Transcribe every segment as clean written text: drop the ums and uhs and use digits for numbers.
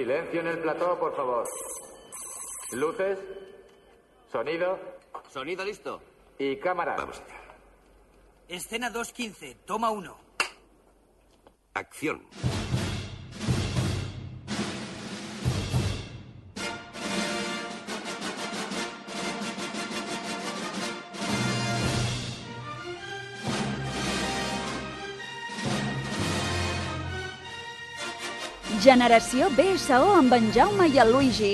Silencio en el plató, por favor. Luces, sonido. Sonido listo. Y cámara. Vamos allá. Escena 2:15, toma 1. Acción. Generació BSO amb en Jaume i el Luigi.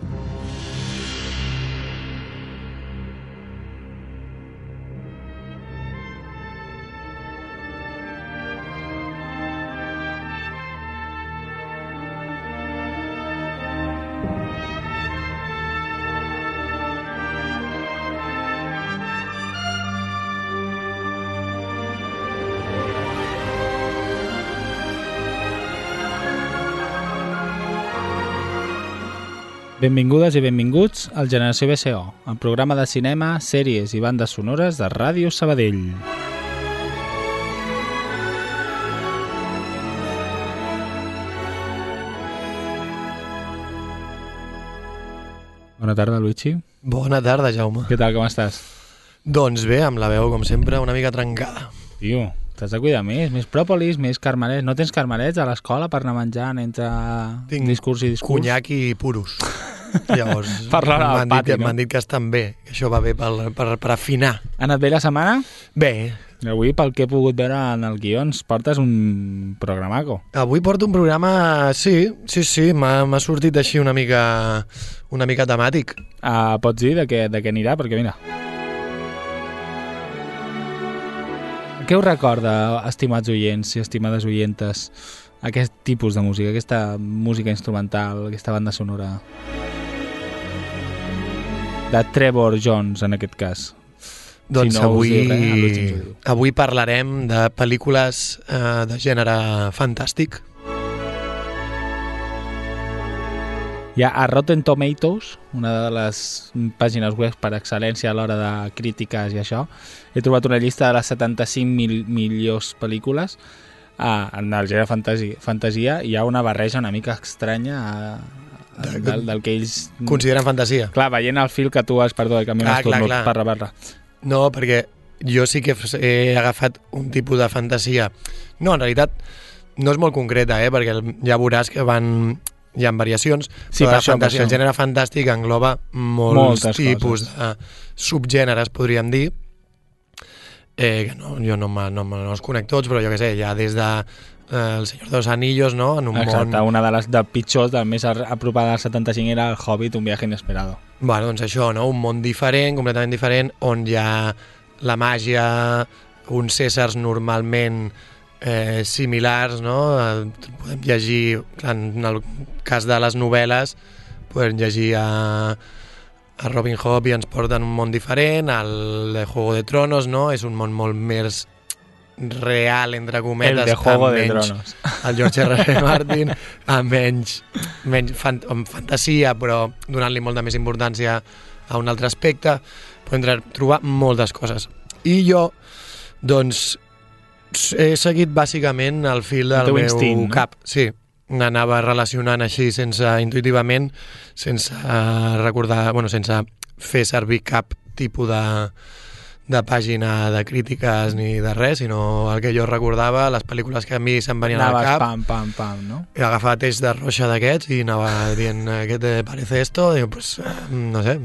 Benvingudes i benvinguts al Generació BSO, el programa de cinema, sèries i bandes sonores de Ràdio Sabadell. Bona tarda, Luigi. Bona tarda, Jaume. Què tal, com estàs? Doncs bé, amb la veu, com sempre, una mica trencada. Tio, t'has de cuidar més pròpolis, més carmelets. No tens carmelets a l'escola per anar menjant entre discurs i discurs? Conyac i puros. Llavors, m'han dit que estan bé, que això va bé per afinar. Ha anat bé la setmana? Bé. Avui, pel que he pogut veure en el guió, ens portes un programaco. Avui porto un programa, sí, m'ha sortit així una mica temàtic. Pots dir de què anirà? Perquè mira... Què us recorda, estimats oients i estimades oientes, aquest tipus de música, aquesta música instrumental, aquesta banda sonora de Trevor Jones, en aquest cas? Doncs si no avui parlarem de pel·lícules de gènere fantàstic. Hi ha a Rotten Tomatoes, una de les pàgines web per excel·lència a l'hora de crítiques i això. He trobat una llista de les 75 millors pel·lícules. En el gènere fantasia hi ha una barreja una mica estranya del que ells... Consideren fantasia. Clar, veient el fil que tu has perdut, que a mi m'has tornat per rebar-la. No, perquè jo sí que he agafat un tipus de fantasia. No, en realitat no és molt concreta, perquè ja veuràs que hi ha variacions, sí, però la fantasia, el gènere fantàstic engloba molts tipus de subgèneres, podríem dir, que jo no els conec tots, però jo què sé, ja des de El Senyor dels Anillos, no? En un Exacte, una de les pitjors, de més apropada al 75 era El Hobbit, un viaje inesperado. Bueno, doncs això, no? Un món diferent, completament diferent, on hi ha la màgia, uns éssers normalment similars, no? Podem llegir, en el cas de les novel·les, podem llegir a Robin Hood i ens porten un món diferent, el de Juego de Tronos, no? És un món molt més real, entre cometes, el de Juego de Tronos. El George R.R. Martin, amb menys fantasia, però donant-li molta més importància a un altre aspecte. Podem trobar moltes coses. I jo, doncs, he seguit bàsicament el fil del meu instint, cap. Sí, anava relacionant així intuïtivament, sense recordar, sense fer servir cap tipus de pàgina de crítiques ni de res, sinó el que jo recordava, les pel·lícules que a mi se'm venien al cap. Pam, no? He agafat eix de roixa d'aquests i anava dient, ¿qué te parece esto? Digo, pues, no sé...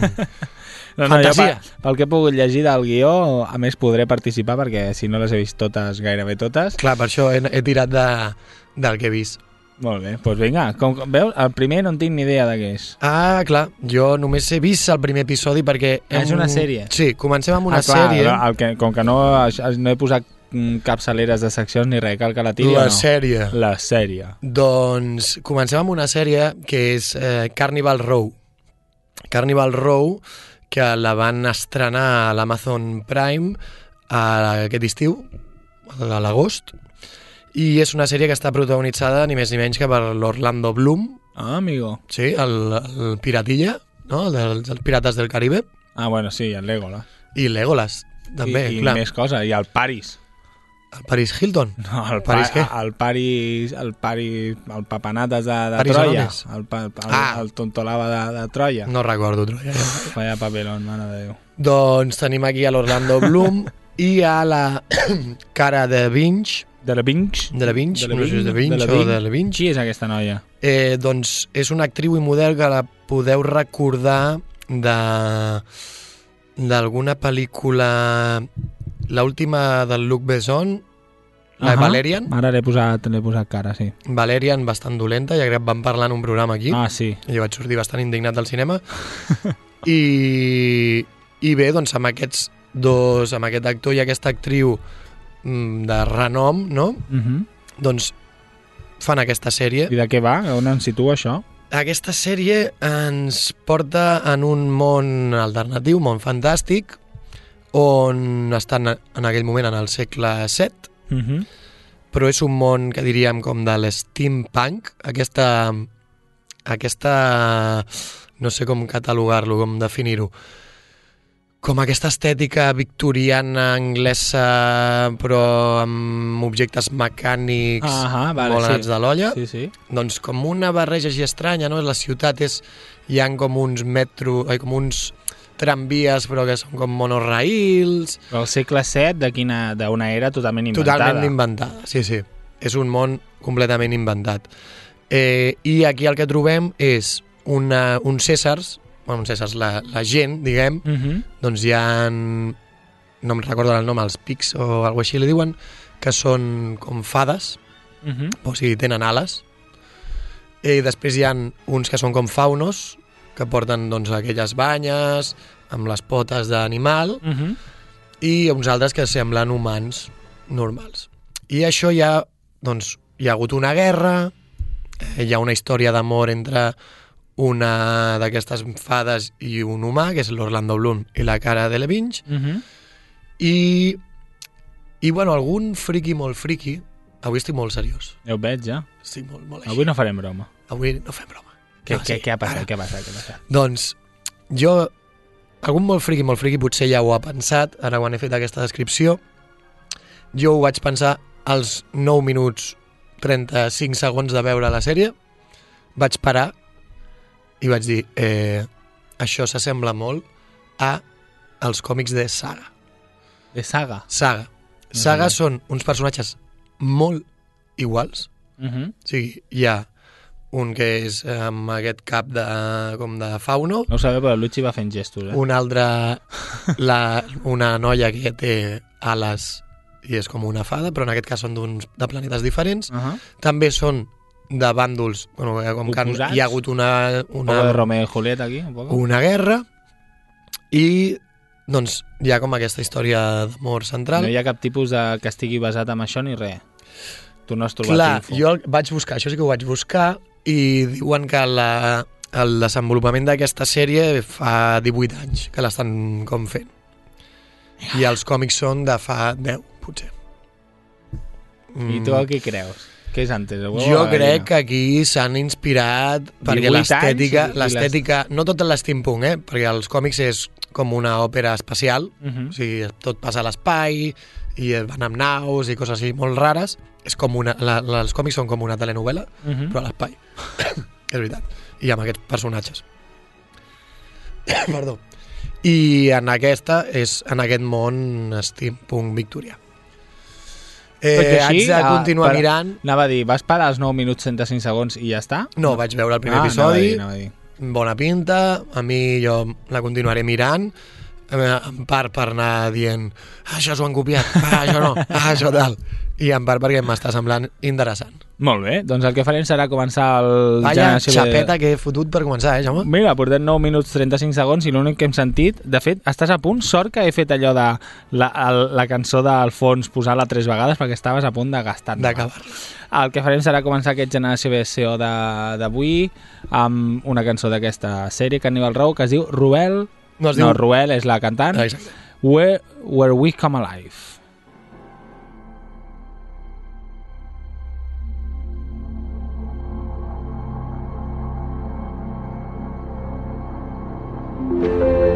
Fantasia. Pel que he pogut llegir del guió, a més podré participar perquè si no les he vist totes, gairebé totes. Clar, per això he tirat del que he vist. Molt bé, doncs vinga. Veus, el primer no en tinc ni idea de què és. Ah, clar, jo només he vist el primer episodi perquè... És una sèrie? Sí, comencem amb una sèrie. Com que no he posat capçaleres de seccions ni res, cal que la tiri sèrie. La sèrie. Doncs comencem amb una sèrie que és Carnival Row. Carnival Row, que la van estrenar a l'Amazon Prime aquest estiu, a l'agost, i és una sèrie que està protagonitzada ni més ni menys que per l'Orlando Bloom. Ah, amigo. Sí, el piratilla, no? dels Pirates del Caribe. Ah, bueno, sí, el Legolas. I Legolas, també, I clar. més coses, i el Paris. El Paris Hilton? No, el Paris què? el papanates de Paris Troia. Arones? El tontolava de Troia. No recordo, Troia. Vaya papelón, mare de Déu. Doncs tenim aquí a l'Orlando Bloom i a la Cara Delevingne. Delevingne? Delevingne? No sé si és Delevingne o Delevingne. Qui és aquesta noia? Doncs és una actriu i model que la podeu recordar d'alguna pel·lícula, l'última del Luc Besson, la Valerian. Ara l'he posat cara, sí. Valerian, bastant dolenta, ja crec que vam parlar en un programa aquí. Ah, sí. Jo vaig sortir bastant indignat del cinema. I bé, doncs amb aquests dos, amb aquest actor i aquesta actriu de renom, no? Doncs fan aquesta sèrie. I de què va? On ens situa això? Aquesta sèrie ens porta en un món alternatiu, món fantàstic, on estan en aquell moment en el segle VII, però és un món que diríem com de l'steampunk, aquesta no sé com catalogar-lo, com definir-ho, com aquesta estètica victoriana, anglesa, però amb objectes mecànics molt anats de l'olla. Sí, sí. Doncs com una barreja així estranya, no? La ciutat hi ha com uns com uns tramvies, però que són com monorails. Però el segle VII d'una era totalment inventada. Totalment inventada, sí, sí. És un món completament inventat. I aquí el que trobem és uns cèsars, la gent, diguem, doncs hi ha, no em recordo el nom, els pics o alguna així li diuen, que són com fades, o sigui, tenen ales. I després hi ha uns que són com faunos, que porten doncs aquelles banyes, amb les potes d'animal, i uns altres que semblen humans normals. I això hi ha hagut una guerra, hi ha una història d'amor entre una d'aquestes fades i un humà, que és l'Orlando Bloom i la Cara Delevingne, i bueno, algun friqui molt friqui, avui estic molt seriós. Ja ho veig, ja. Estic molt així. Avui no farem broma. Avui no fem broma. Què ha passat? Què ha passat? Doncs jo, algun molt friqui potser ja ho ha pensat, ara quan he fet aquesta descripció, jo ho vaig pensar als 9 minuts 35 segons de veure la sèrie, vaig parar i vaig dir, això s'assembla molt a els còmics de Saga. De Saga? Saga. Saga són uns personatges molt iguals. O sigui, hi ha un que és amb aquest cap com de fauno. No ho sabeu, però el Luigi va fent gestos. Un altre, una noia que té ales i és com una fada, però en aquest cas són de planetes diferents. També són de bàndols, com que hi ha hagut una de Romeo i Julieta aquí, un poc. Una guerra, i doncs hi ha com aquesta història d'amor central. No hi ha cap tipus que estigui basat en això ni res. Tu no has trobat info. Jo vaig buscar, això sí que ho vaig buscar, i diuen que el desenvolupament d'aquesta sèrie fa 18 anys que l'estan com fent. I els còmics són de fa 10, potser. I tu què creus? Què és antes? Jo crec que aquí s'han inspirat perquè l'estètica, no tot l'steampunk, perquè els còmics és com una òpera espacial, o sigui, tot passa a l'espai i van amb naus i coses així molt rares. És com els còmics són com una telenovela, però a l'espai. És veritat. I amb aquests personatges. Perdó. I en aquest món steampunk victorià. Haig de continuar mirant. Anava a dir, vas parar als 9 minuts 35 segons i ja està? No, vaig veure el primer episodi. Bona pinta, a mi jo la continuaré mirant, en part per anar dient això s'ho han copiat, això no, això tal, i en part perquè m'està semblant interessant. Molt bé, doncs el que farem serà començar el... Vaya xapeta que he fotut per començar, Jaume? Mira, portem 9 minuts 35 segons i l'únic que hem sentit, de fet, estàs a punt, sort que he fet allò de la cançó d'Alfons, posar-la 3 vegades perquè estaves a punt de gastar-la. D'acabar-la. El que farem serà començar aquest Generació BSO d'avui amb una cançó d'aquesta sèrie, Cannibal Row, que es diu Ruel. No, Ruel és la cantant. Exacte. Where We Come Alive.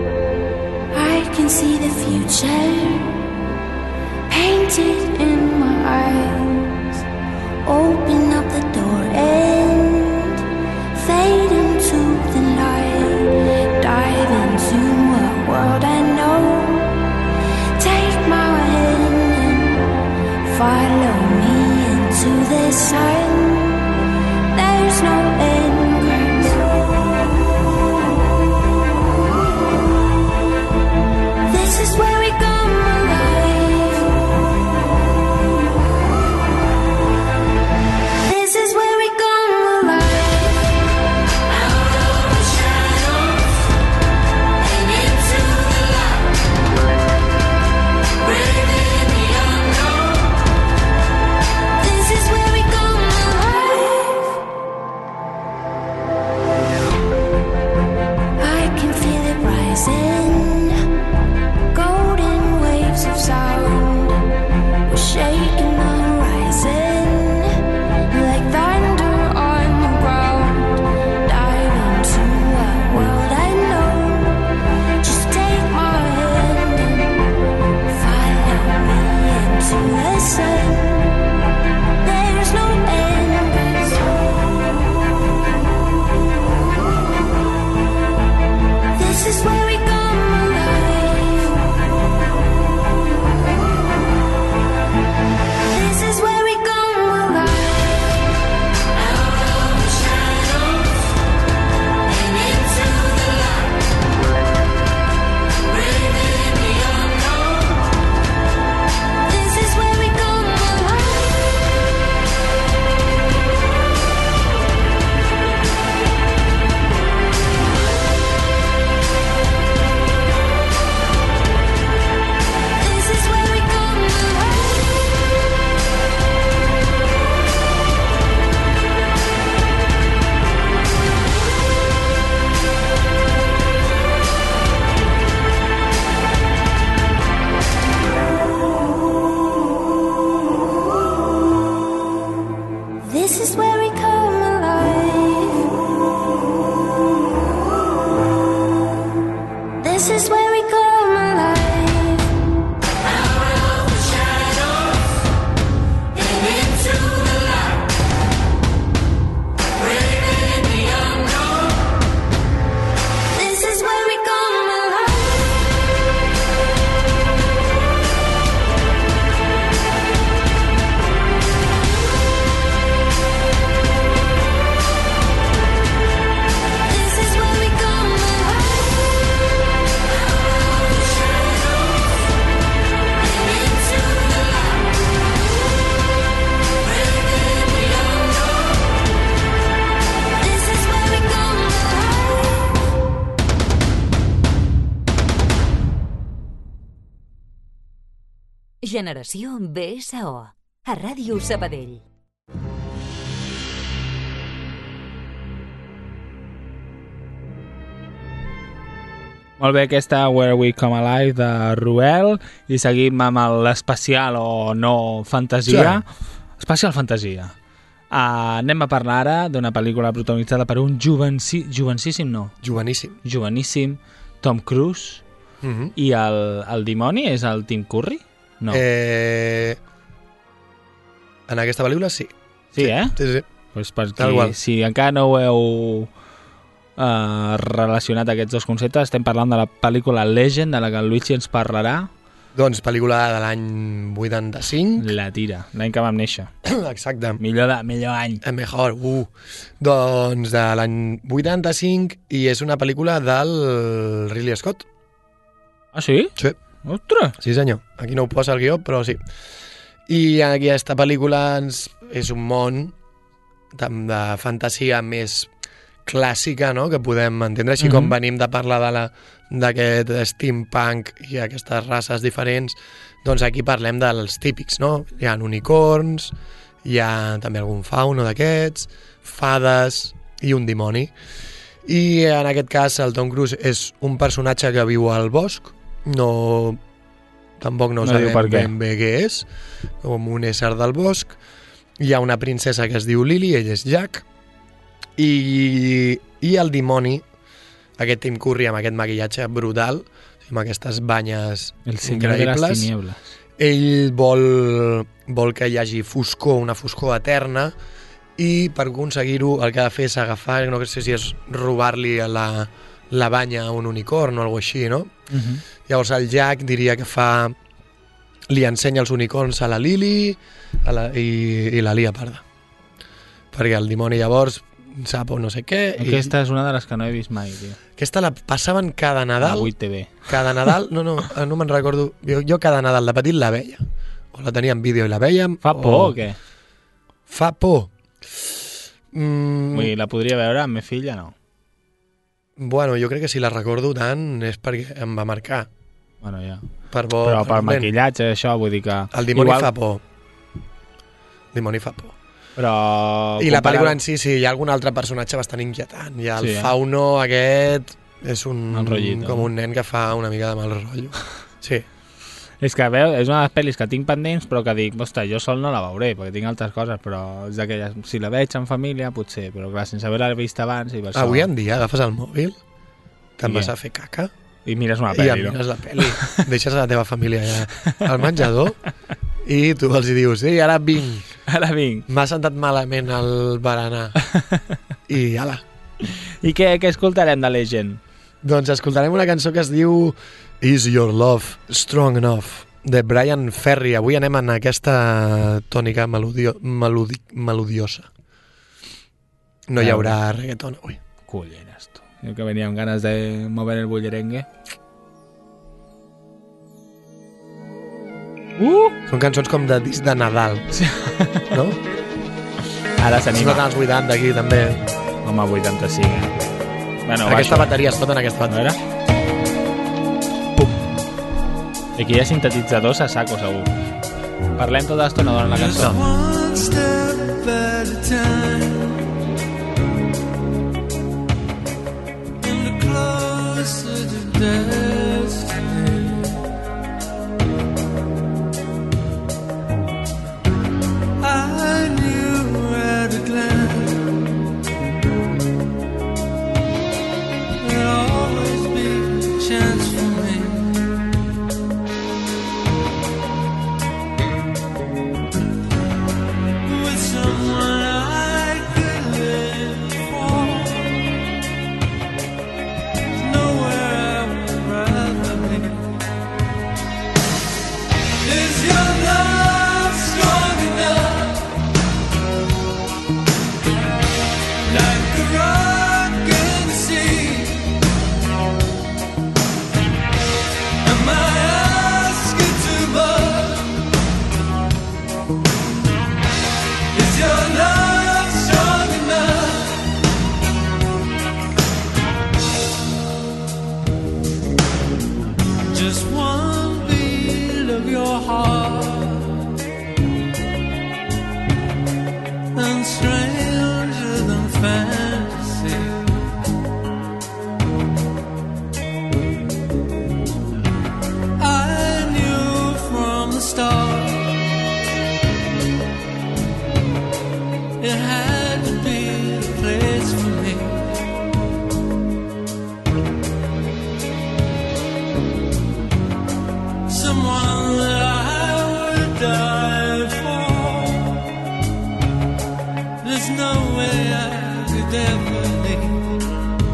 I can see the future painted in my Open up the door and fade into the light. Dive into a world I know. Take my hand and follow me into the sun. There's no end. This is where we come alive. This is where we come alive. Out of the shadows and into the light. Braving the unknown. This is where we come alive. I can feel it rising. Golden waves of sound. We're shaking the horizon. Like thunder on the ground. Dive into a world I know. Just take my hand and follow me into the sun. There's no end. This is where we come alive. This is where we come alive. Out of the shadows and into the light. Braving the unknown. This is where we come alive. This is where we come alive. This is where we come alive. This is where we come alive. Out of the shadows and into the light. Braving the unknown. This is where we come alive. This is where we come alive. Out of the shadows and into the light. Braving the unknown. This is where we come alive. Generació BSO. A Ràdio Sabadell. Molt bé, aquesta Where We Come Alive de Ruel, i seguim amb l'especial o no fantasia. Especial fantasia. Anem a parlar ara d'una pel·lícula protagonitzada per un joveníssim Tom Cruise. I el dimoni és el Tim Curry? No. En aquesta pel·lícula sí. Sí, eh? Sí. Pues perquè si encara no ho heu relacionat aquests dos conceptes, estem parlant de la pel·lícula Legend, de la que el Luigi ens parlarà. Doncs pel·lícula de l'any 85. La tira, l'any que vam néixer. Exacte. Millor any. Mejor, Doncs de l'any 85, i és una pel·lícula del Ridley Scott. Ah, sí? Sí. Ostres! Sí, senyor. Aquí no ho posa el guió, però sí. I aquesta pel·lícula és un món de fantasia més clàssica, no?, que podem entendre, així com venim de parlar d'aquest steampunk i aquestes races diferents, doncs aquí parlem dels típics, no? Hi ha unicorns, hi ha també algun fauno d'aquests, fades i un dimoni. I en aquest cas el Tom Cruise és un personatge que viu al bosc, tampoc no sabem ben bé què és, com un ésser del bosc. Hi ha una princesa que es diu Lily, ell és Jack, i el dimoni, aquest Tim Curry amb aquest maquillatge brutal, amb aquestes banyes el senyor increïbles, de les tinieblas. ell vol que hi hagi foscor, una foscor eterna, i per aconseguir-ho el que ha de fer és agafar, no sé si és robar-li la banya a un unicorn o alguna cosa així, no? Llavors el Jack diria que li ensenya els unicorns a la Lily i la lia parda. Perquè el dimoni llavors sap o no sé què. Aquesta és una de les que no he vist mai, tio. Aquesta la passaven cada Nadal. A 8TV. Cada Nadal, no me'n recordo. Jo cada Nadal de petit la veia. O la tenia en vídeo i la veiem. Fa por o què? Fa por. Vull dir, la podria veure amb meva filla, no? Bueno, jo crec que si la recordo tant és perquè em va marcar. Bueno, ja. Però per maquillatge, això, vull dir que... El dimoni fa por. El dimoni fa por. Però... I la pel·lícula en sí, hi ha algun altre personatge bastant inquietant. I el fauno aquest és com un nen que fa una mica de mal rotllo. Sí. És que veu, és una de les pel·lis que tinc pendents, però que dic, ostres, jo sol no la veuré, perquè tinc altres coses, però és d'aquelles, si la veig en família, potser, però clar, sense haver-la vist abans... Avui en dia agafes el mòbil, te'n vas a fer caca... I mires una pel·li, no? I mires la pel·li. Deixes a la teva família ja al menjador i tu els dius, sí, ara vinc. Ara vinc. M'ha sentat malament el berenar. I ala. I què escoltarem de Legend? Doncs escoltarem una cançó que es diu Is Your Love Strong Enough, de Brian Ferry. Avui anem en aquesta tònica melodiosa. No hi haurà reggaeton avui. Culleres, tu. Jo que venia amb ganes de mover el bullerengue. Són cançons com de disc de Nadal, no? Ara s'anima. Són els 80 aquí, també. Home, 85. Bueno, aquesta bateria es pot en aquesta bateria. Pum. I aquí hi ha sintetitzadors a saco, segur. Parlem tota l'estona durant la cançó. One step at a time, and closer to destiny. I knew at a glance there'd always be a chance for me. With someone I could live for. There's nowhere I would rather be. Is your love strong enough? Like a rock in the sea. Am I asking too much? Is your love strong enough? Just one beat of your heart, and stranger than fantasy. I knew from the start it had to be the place for me. Someone that I would die for. There's no way I could ever leave.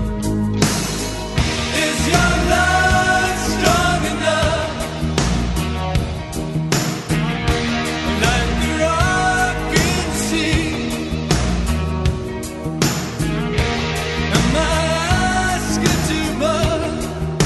Is your love strong enough? Like the rock in the sea. Am I asking too much?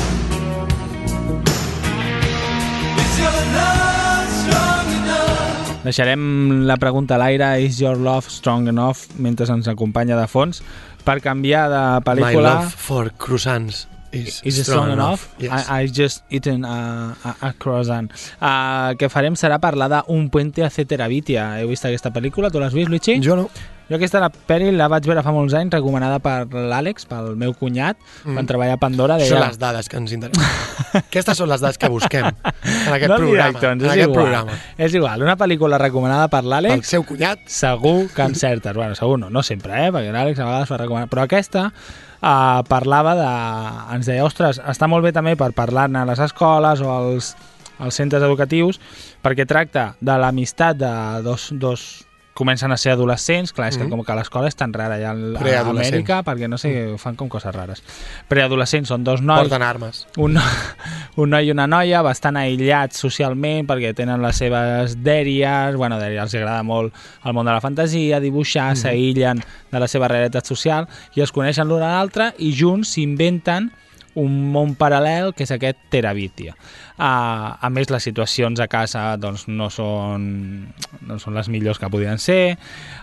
Is your love strong enough? Deixarem la pregunta a l'aire, is your love strong enough, mentre ens acompanya de fons, per canviar de My pel·lícula. love for croissants is Strong enough? Yes. I just eaten a croissant. Que farem serà parlar d'un Puente a Ceteravitia. Heu vist aquesta pel·lícula? Tu l'has vist, Luigi? Jo no. Jo aquesta pel·li la vaig veure fa molts anys, recomanada per l'Àlex, pel meu cunyat, quan treballa a Pandora. Són les dades que ens interessen. Aquestes són les dades que busquem en aquest No programa. directons, en és aquest igual. programa. És igual, una pel·lícula recomanada per El l'Àlex, seu cunyat. segur que encertes. Bueno, segur no sempre, perquè l'Àlex a vegades fa recomanar. Però aquesta parlava de... Ens deia, ostres, està molt bé també per parlar-ne a les escoles o als als centres educatius, perquè tracta de l'amistat de dos comencen a ser adolescents, clar, és que com que l'escola és tan rara allà a Amèrica, perquè no sé, fan com coses rares. Preadolescents són dos nois... Porten armes. Un noi i una noia, bastant aïllats socialment, perquè tenen les seves dèries, bueno, els agrada molt el món de la fantasia, dibuixar, s'aïllen de la seva realitat social, i es coneixen l'un a l'altre, i junts s'inventen un món paral·lel que és aquest Terabytia. A més, les situacions a casa doncs, no són les millors que podien ser,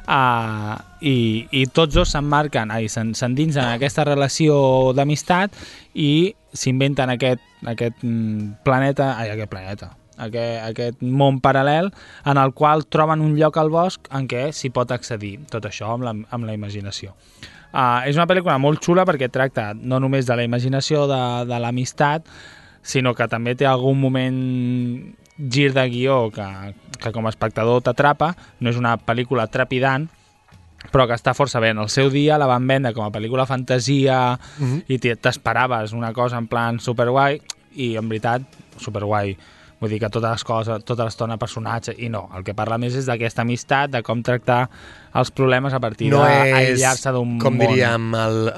i tots dos s'endinsen en aquesta relació d'amistat i s'inventen aquest món paral·lel en el qual troben un lloc al bosc en què s'hi pot accedir, tot això amb la imaginació. És una pel·lícula molt xula perquè tracta no només de la imaginació de l'amistat, sinó que també té algun moment gir de guió que com a espectador t'atrapa. No és una pel·lícula trepidant, però que està força bé. En el seu dia la van vendre com a pel·lícula fantasia i t'esperaves una cosa en plan superguai, i en veritat superguai. Vull dir que tota l'estona personatge, i no, el que parla més és d'aquesta amistat, de com tractar els problemes a partir d'aïllar-se d'un món. Com diríem,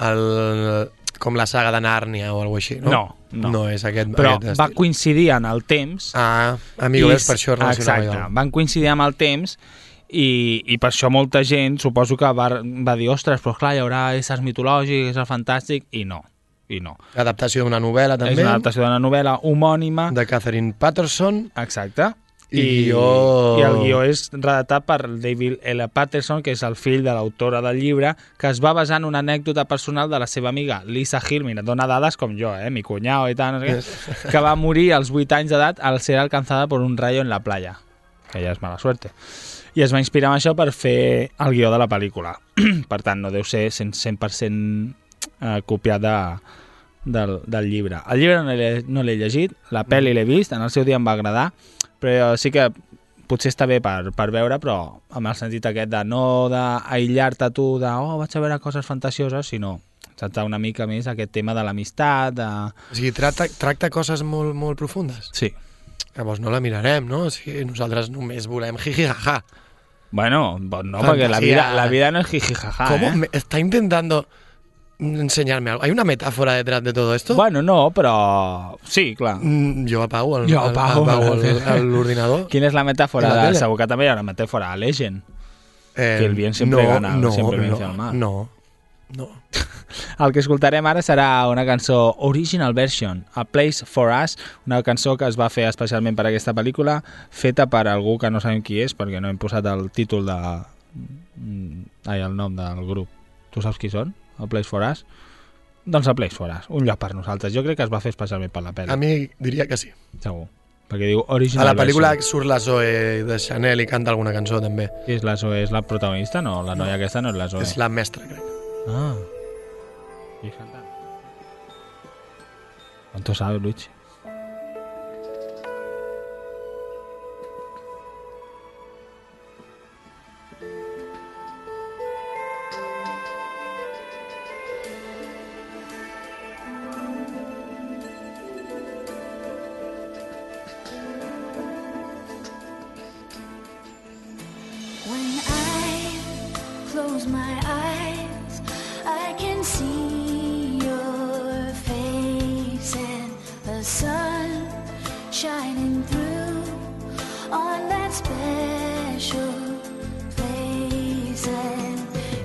com la saga de Nàrnia o alguna cosa així, no? No és aquest però estil. Va coincidir en el temps. Ves, per això relacionava. Exacte, van coincidir amb el temps i per això molta gent suposo que va dir, ostres, però clar, hi haurà éssers mitològics, éssers fantàstics, i no. Adaptació d'una novel·la, també. És una adaptació d'una novel·la homònima. De Catherine Patterson. Exacte. I el guió és redactat per David L. Patterson, que és el fill de l'autora del llibre, que es va basar en una anècdota personal de la seva amiga Lisa Hill, mira, dona dades com jo, mi cunyao i tant, que va morir als 8 anys d'edat al ser alcanzada per un rayo en la playa, que ja és mala suerte. I es va inspirar en això per fer el guió de la pel·lícula. Per tant, no deu ser 100% copiat del llibre. El llibre no l'he llegit, la pel·li l'he vist, en el seu dia em va agradar, però sí que potser està bé per veure, però amb el sentit aquest de no d'aïllar-te tu vaig a veure coses fantasioses, sinó tractar una mica més aquest tema de l'amistat. O sigui, tracta coses molt, molt profundes? Sí. Llavors no la mirarem, no? O sigui, nosaltres només volem jiji-jaja. Bueno, no, perquè la vida no es jiji-jaja. ¿Cómo? Está intentando enseñarme algo. ¿Hay una metáfora detrás de todo esto? Bueno, no, però sí, clar. Jo apago l'ordinador. Quina és la metàfora? Segur que també hi ha una metàfora a Legend. Que el bien sempre gana, sempre vence el mal. No. El que escoltarem ara serà una cançó Original Version, A Place for Us, una cançó que es va fer especialment per aquesta pel·lícula, feta per algú que no sabem qui és, perquè no hem posat el títol el nom del grup. Tu saps qui són? A Place for Us? Doncs A Place for Us, un lloc per nosaltres. Jo crec que es va fer especialment per la pel·li. A mi diria que sí. Segur. Perquè diu Original Version. A la pel·lícula surt la Zoe de Chanel i canta alguna cançó també. Qui és la Zoe? És la protagonista? No, la noia aquesta no és la Zoe. És la mestra, crec. I cantant. ¿Cuánto sabe, Luigi? When I close my eyes, I can see your face and the sun shining through on that special place. And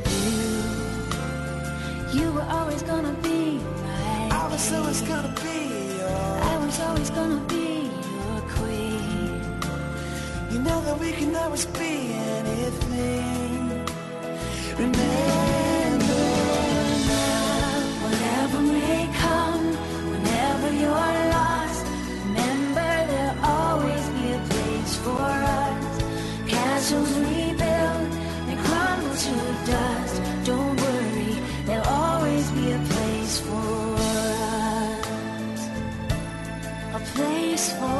you were always gonna be mine. I was always gonna be yours. I was always gonna be your queen. You know that we can always be anything. Remember now, whatever may come, whenever you're lost, remember there'll always be a place for us. Castles we build, they crumble to dust. Don't worry, there'll always be a place for us. A place for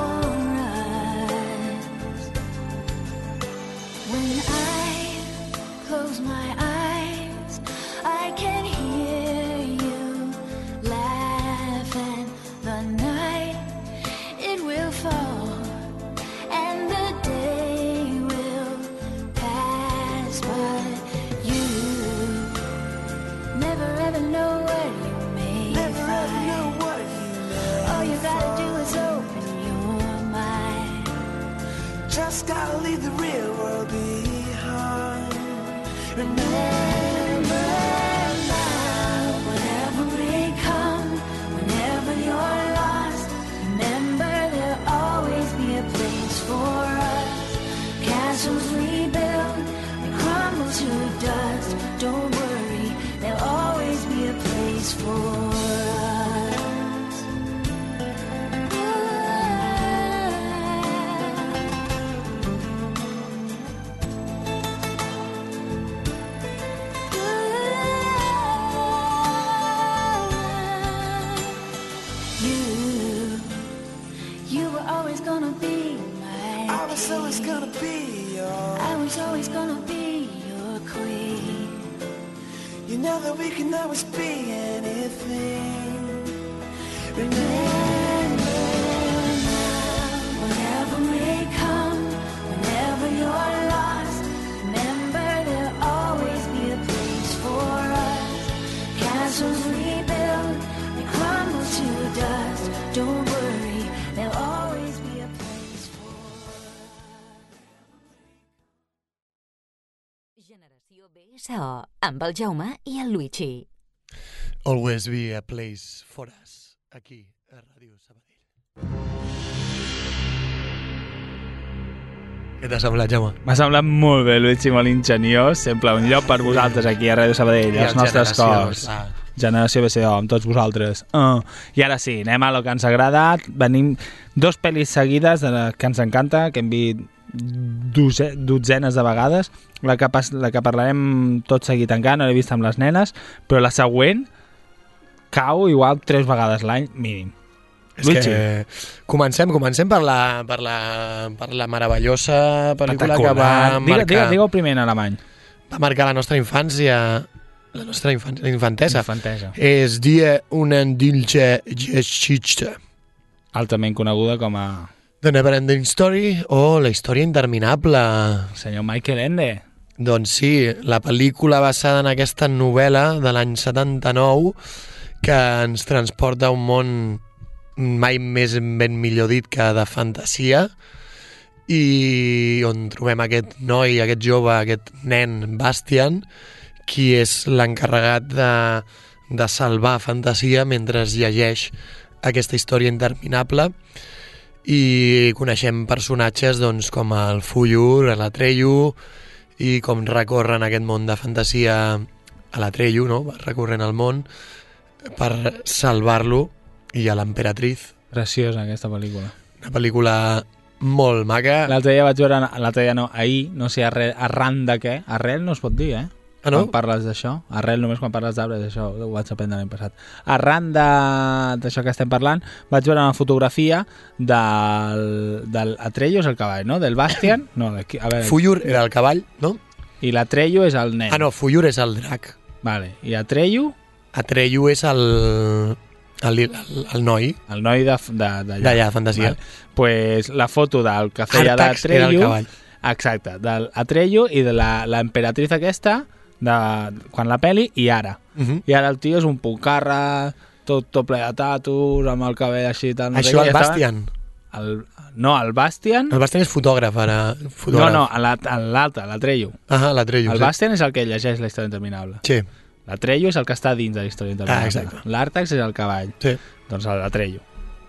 us. When I close my eyes, leave the real world behind. Remember now, whenever we come, whenever you're lost, remember there'll always be a place for us. Castles we build, they crumble to dust. Don't worry, there'll always be a place for us. You were always gonna be my I was always gonna be your. I was always gonna be your queen. You know that we can always be anything. Remember now, whenever we come, whenever you're lost, remember there'll always be a place for us. Castles we build, they crumble to dust. Don't worry, there'll always be a place for us. Generació BSO, amb el Jaume i el Luigi. Always be a place for us, aquí, a Ràdio Sabadell. Què t'ha semblat, Jaume? M'ha semblat molt bé, Luigi, molt ingeniós. Sempre un lloc per vosaltres aquí a Ràdio Sabadell, I els nostres cors. Generació BCO, amb tots vosaltres. I ara sí, anem a lo que ens ha agradat. Venim dos pel·lis seguides que ens encanta, que hem vist dotzenes de vegades. La que parlarem tot seguit encara, no l'he vist amb les nenes, però la següent cau igual 3 vegades l'any, mínim. És que comencem per la meravellosa pel·lícula que va marcar... Digue-ho primer en alemany. Va marcar la nostra infància, la nostra infantesa. Infantesa. És Die unendliche Geschichte. Altament coneguda com a... The Neverending Story o La història interminable. El senyor Michael Ende. Doncs sí, la pel·lícula basada en aquesta novel·la de l'any 79 que ens transporta a un món mai més ben millor dit que de fantasia i on trobem aquest noi, aquest jove, aquest nen Bastian, qui és l'encarregat de salvar fantasia mentre llegeix aquesta història interminable. I coneixem personatges doncs, com el Fuyur, l'Atreyu, i com recorren aquest món de fantasia a l'Atreyu, no? Recorrent el món per salvar-lo, i a l'Emperatriz. Preciosa aquesta pel·lícula. Una pel·lícula molt maca. L'altre dia vaig veure, ahir, no sé arran de què, arrel no es pot dir, Ah, no? Quan parles d'això, arrel només quan parles d'arbres, això ho vaig aprendre l'any passat. Arran d'això que estem parlant, vaig veure una fotografia del Atreyu és el cavall, no? Del Bastian, no, a veure, Fuyur era el cavall, no? i l'Atreyu és el nen. Ah, no, Fuyur és el drac. Vale. I Atreyu? Atreyu és el noi. El noi d'allà. D'allà, fantasia. Vale. Pues la foto del que feia Artax era el d'Atreyu... cavall. Exacte, de l'Atreyu i de l'Emperatriz aquesta, quan la peli, i ara. I ara el tio és un puncarra, tot ple de tatus, amb el cabell així... Tal, no Això el Bastian. No, el Bastian... El Bastian és fotògraf, ara. No, l'altre, l'Atreyu. Ah, l'Atreyu. El Bastian és el que llegeix la història interminable. Sí. L'Atreyu és el que està dins de la història interminable. Exacte. L'Artax és el cavall. Sí. Doncs l'Atreyu.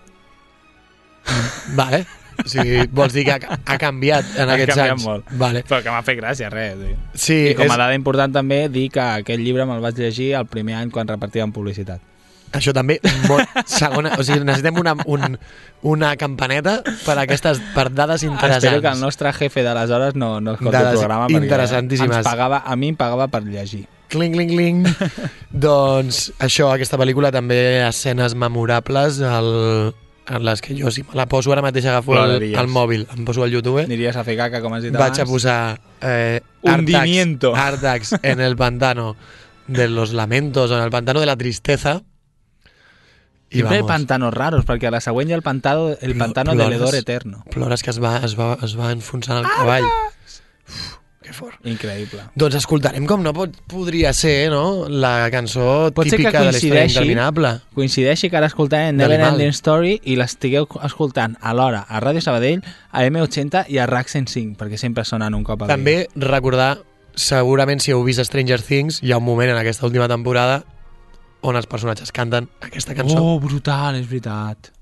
Vale. O sigui, vols dir que ha canviat en aquests anys? Molt. Vale. Però que m'ha fet gràcia, res. Sí, I com a dada important també dir que aquest llibre me'l vaig llegir el primer any quan repartíem publicitat. Això també, segona, o sigui, necessitem una campaneta per dades interessants. Espero que el nostre jefe d'aleshores no escolti el programa interessantíssimes. A mi em pagava per llegir. Cling, cling, cling. Doncs això, aquesta pel·lícula també escenes memorables en les que jo, si me la poso ara mateix, agafo el mòbil, em poso al YouTube, aniries a fer caca, com has dit vaig abans. a posar Hundimiento. Artax en el pantano de los lamentos o en el pantano de la tristeza. I Sempre vamos. pantanos raros, perquè a la següent hi ha el pantano de l'hedor eterno. Plores que es va enfonsant el cavall. Uf, que fort. Increïble. Doncs escoltarem com no podria ser, no?, la cançó Pot ser que típica de la història interminable. Coincideixi que ara escoltem De Never l'Animal. Ending Story i l'estigueu escoltant alhora a Ràdio Sabadell, a M80 i a RAC 105, perquè sempre sonen un cop al dia. També recordar, segurament si heu vist Stranger Things, hi ha un moment en aquesta última temporada on els personatges canten aquesta cançó. Oh, brutal, és veritat.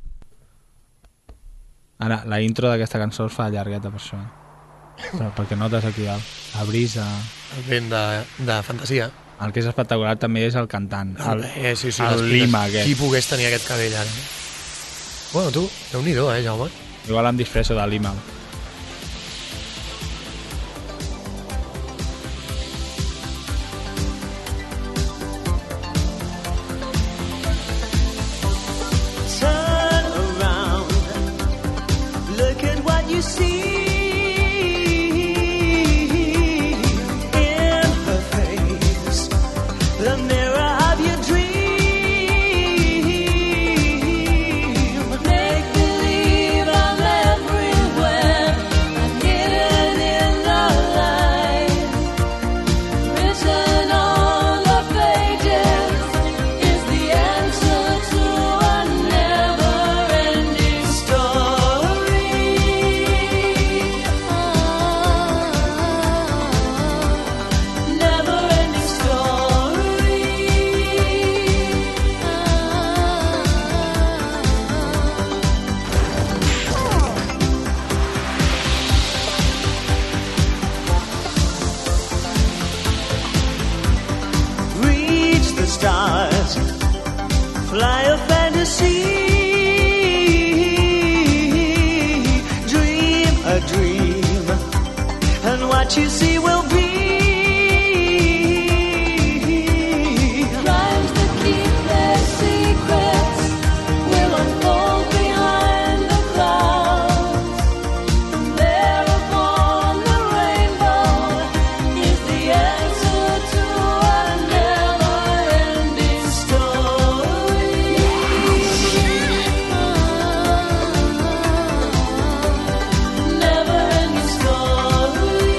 Ara, la intro d'aquesta cançó es fa llargueta per això. Però perquè notes aquí la brisa... El vent de fantasia. El que és espectacular també és el cantant. Sí, el Lima aquest. Qui pogués tenir aquest cabell ara. Bueno, tu, déu-n'hi-do, Jaume? Igual em disfresso de Lima. You see in her face the mirror of your dream. Make believe I'm everywhere. I'm hidden in the light. Written on the pages is the answer to a never-ending story. Reach the stars, fly a fantasy, dream a dream, and what you see will be. Crimes that keep their secrets will unfold behind the clouds. There upon the rainbow is the answer to a never-ending story. Never-ending story.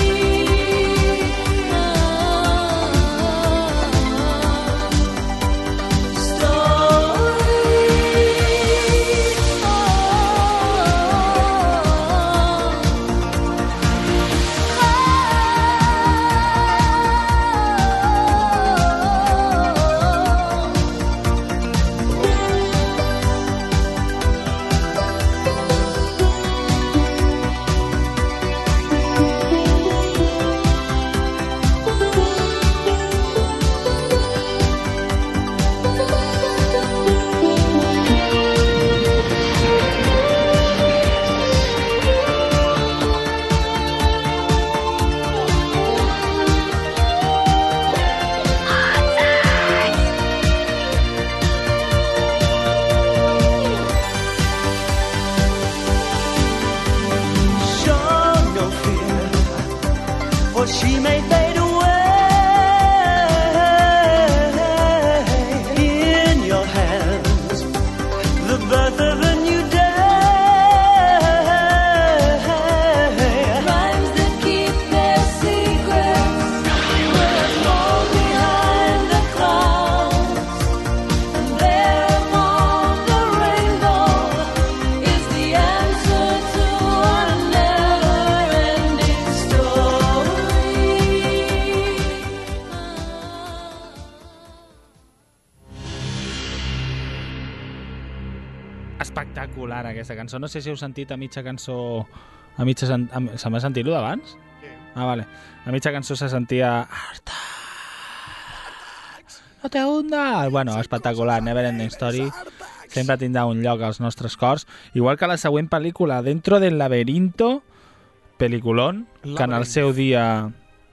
Show no fear, for she may fade away. In your hands, the birth of a new day. Crimes that keep their secrets will fall behind the clouds. And there upon the rainbow is the answer to a never-ending story. Espectacular aquesta cançó. No sé si heu sentit a mitja cançó... Se m'ha sentit-ho d'abans? Sí. Ah, vale. A mitja cançó se sentia... Artax! No te hundas! Bueno, espectacular. Never Ending Story. Sempre tindrà un lloc als nostres cors. Igual que la següent pel·lícula, Dentro del laberinto, peliculón, que en el seu dia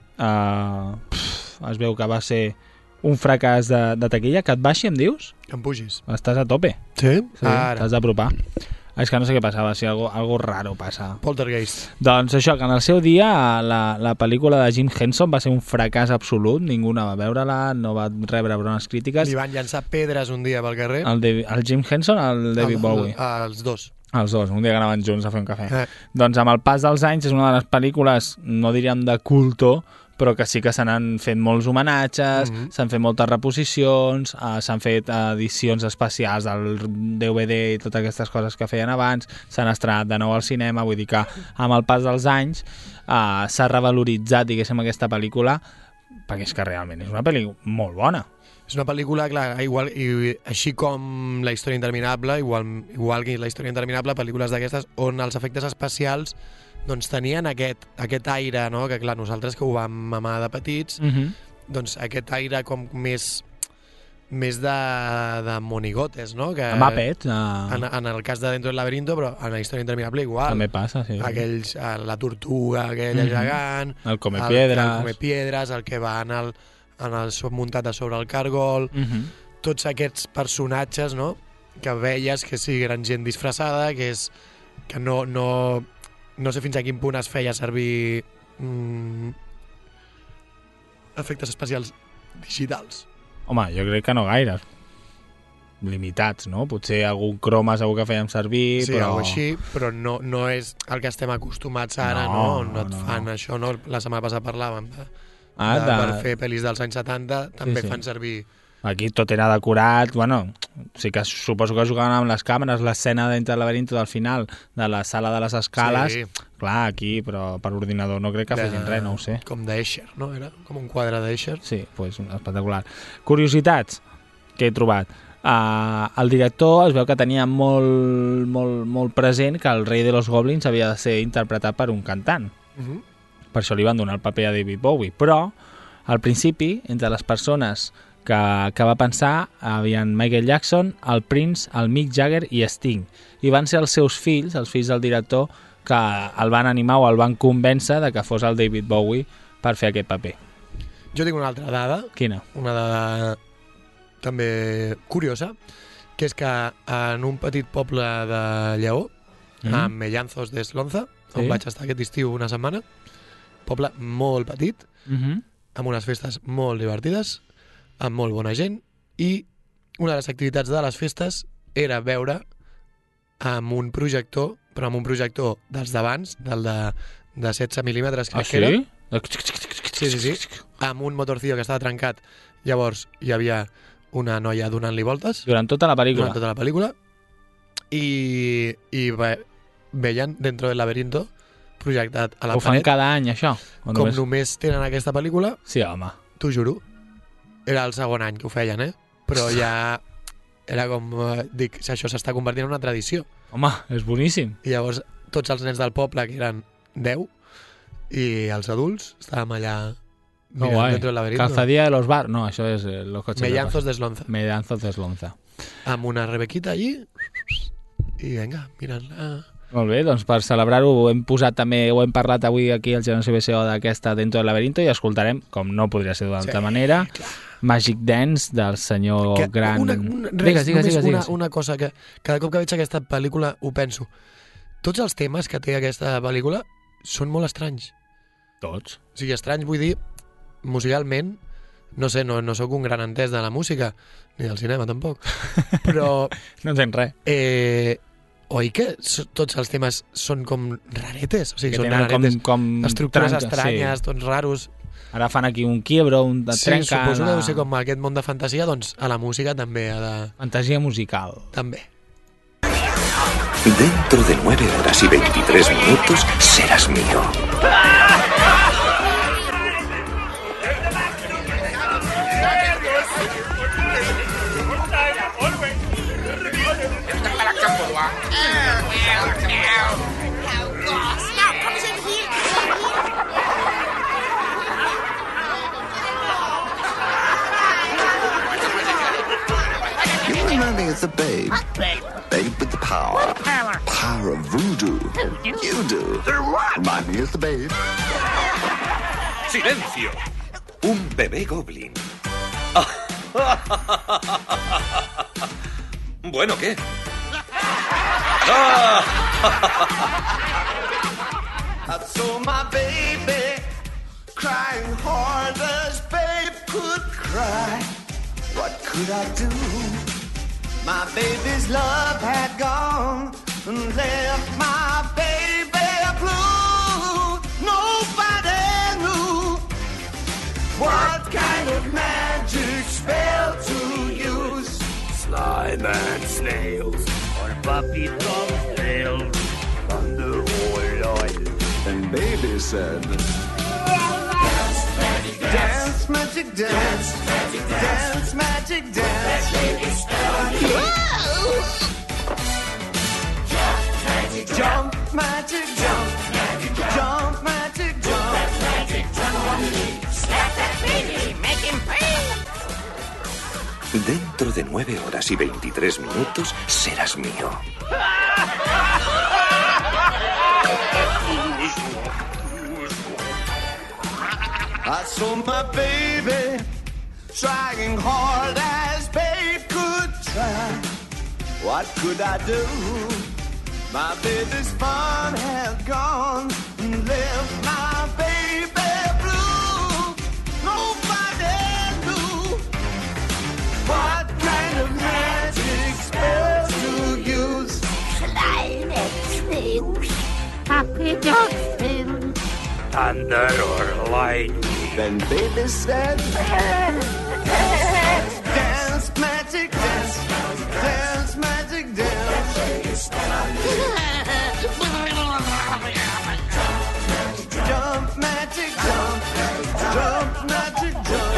es veu que va ser un fracàs de taquilla. Que et baixi, em dius? Que em pugis. Estàs a tope. Sí? Sí, t'has d'apropar. És que no sé què passava, si algo raro passa. Poltergeist. Doncs això, que en el seu dia la pel·lícula de Jim Henson va ser un fracàs absolut, ningú no va veure-la, no va rebre bones crítiques. Li van llançar pedres un dia pel carrer. El Jim Henson o el David Bowie? Els dos. Els dos, un dia que anaven junts a fer un cafè. Doncs amb el pas dels anys és una de les pel·lícules, no diríem de culto, però que sí que se n'han fet molts homenatges, s'han fet moltes reposicions, s'han fet edicions especials del DVD i totes aquestes coses que feien abans, s'han estrenat de nou al cinema, vull dir que amb el pas dels anys s'ha revaloritzat, diguéssim, aquesta pel·lícula, perquè és que realment és una pel·lícula molt bona. És una pel·lícula, clar, igual, i així com La història interminable, igual que La història interminable, pel·lícules d'aquestes on els efectes especials doncs tenien aquest aire, no? Que clar, nosaltres que ho vam mamar de petits, doncs aquest aire com més de monigotes, no? Que, Muppet. En el cas de Dentro del laberinto, però en La història interminable igual. També passa, sí. Aquells, la tortuga, aquella gegant, el Comepiedres, el que va en el muntat a sobre el càrgol, tots aquests personatges, no? Que veies que sí, eren gent disfressada, que no sé fins a quin punt es feia servir efectes especials digitals. Home, jo crec que no gaire. Limitats, no? Potser algun croma segur que fèiem servir, sí, però... Sí, així, però no és el que estem acostumats ara, no? No et fan això, no? La setmana passada parlàvem per fer pel·lis dels anys 70, també fan servir... Aquí tot era decorat, bueno, sí que suposo que jugaven amb les càmeres, l'escena d'Entre el laberinto del final, de la sala de les escales, clar, aquí, però per ordinador no crec que fessin res, no ho sé. Com d'Escher, no? Era com un quadre d'Escher. Sí, pues, espectacular. Curiositats que he trobat. El director es veu que tenia molt present que el rei de los goblins havia de ser interpretat per un cantant. Per això li van donar el paper a David Bowie. Però, al principi, entre les persones que va pensar havien Michael Jackson, el Prince, el Mick Jagger i Sting. I van ser els seus fills, els fills del director, que el van animar o el van convèncer de que fos el David Bowie per fer aquest paper. Jo tinc una altra dada. Quina? Una dada també curiosa, que és que en un petit poble de Lleó, a Mellanzos de Slonza, on vaig estar aquest estiu una setmana, poble molt petit, amb unes festes molt divertides, amb molt bona gent, i una de les activitats de les festes era veure amb un projector, però amb un projector dels d'abans, del de 16 mil·límetres, crec que era. Sí, amb un motorcillo que estava trencat. Llavors hi havia una noia donant-li voltes. Durant tota la pel·lícula. Durant tota la pel·lícula. I veien Dentro del laberinto projectat a la paret. Ho fan cada any, això? Com només tenen aquesta pel·lícula. Sí, home. T'ho juro. Era el segon any que ho feien, però ja era com, dic, això s'està convertint en una tradició. Home, és boníssim. I llavors tots els nens del poble, que eren 10, i els adults, estàvem allà mirant Dentro del laberinto. Calzadía de los bar... No, això és los coches. Mellanzos de Slonza. Mellanzos de Slonza. Amb una rebequita allí, i vinga, mirant-la... Molt bé, doncs per celebrar-ho ho hem posat també, ho hem parlat avui aquí al Generació BCO d'aquesta Dentro del laberinto i escoltarem, com no podria ser d'altra manera, Magic Dance del senyor gran... Digues. Una cosa que cada cop que veig aquesta pel·lícula ho penso. Tots els temes que té aquesta pel·lícula són molt estranys. Tots? O sigui, estranys vull dir, musicalment, no sé, no sóc un gran entès de la música, ni del cinema tampoc, però... No entenc res. Oi que tots els temes són com raretes? O sigui, que són raretes, com estructures estranyes, tots raros. Ara fan aquí un quiebro, un trenca... Sí, suposo que deu ser com aquest món de fantasia, doncs a la música també ha de... Fantasia musical. També. Dentro de 9 horas y 23 minutos serás mío. Is the babe. Babe with the power. Power of voodoo. You do. Mommy is the babe. ¡Silencio! Un bebé goblin. Bueno, ¿qué? I saw my baby crying hard as babe could cry. What could I do? My baby's love had gone and left my baby blue. Nobody knew what kind of magic spell to use. Slime and snails on puppy dog tails under oil. And baby said, Dance, magic dance, dance, magic dance. Jump, magic jump, jump, magic jump. Slap that baby, make him pay. Dentro de 9 horas y 23 minutos serás mío. I saw my baby trying hard as babe could try. What could I do? My baby's fun had gone and left my baby blue. Nobody knew what kind of magic spell to use. Slime and snails, puppy dog tails, thunder or lightning. then baby said, Dance, magic dance, dance, magic dance. Jump, magic jump, jump, magic jump.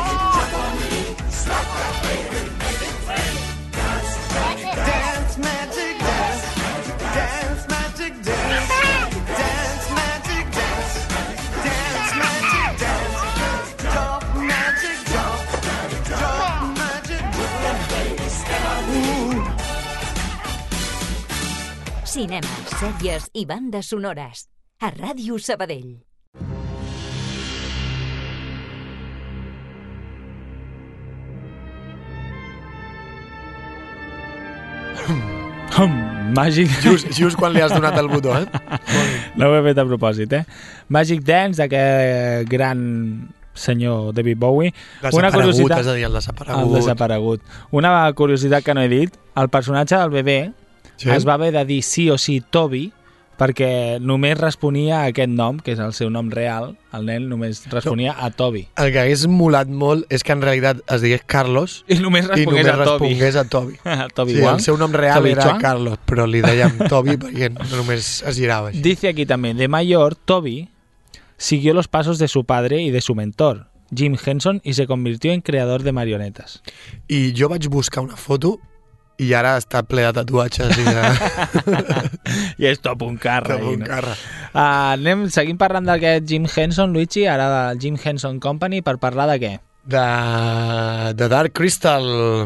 Dance, magic dance, dance, magic dance. Dance, magic dance, dance, magic dance. Jump, magic jump, jump, magic jump. Cinema, sèries i bandes sonores. A Ràdio Sabadell. Magic... Just quan li has donat el botó, eh? No ho he fet a propòsit, eh? Magic Dance, d'aquest gran senyor David Bowie. Desaparegut, és a dir, el desaparegut. El desaparegut. Una curiositat que no he dit, el personatge del bebè es va haver de dir sí o sí Toby, perquè només responia a aquest nom, que és el seu nom real, el nen només responia a Toby. El que hagués molat molt és que en realitat es digués Carlos i només respongués a Toby. Toby sí, Wang. el seu nom real Toby era Chuang. Carlos, però li dèiem Toby perquè només es girava així. Dice aquí también, de mayor, Toby siguió los pasos de su padre y de su mentor, Jim Henson, y se convirtió en creador de marionetas. I jo vaig buscar una foto i ara està ple de tatuatges i de... I és top un carra. Top un carra. Seguim parlant d'aquest Jim Henson, Luigi, ara del Jim Henson Company, per parlar de què? De Dark Crystal,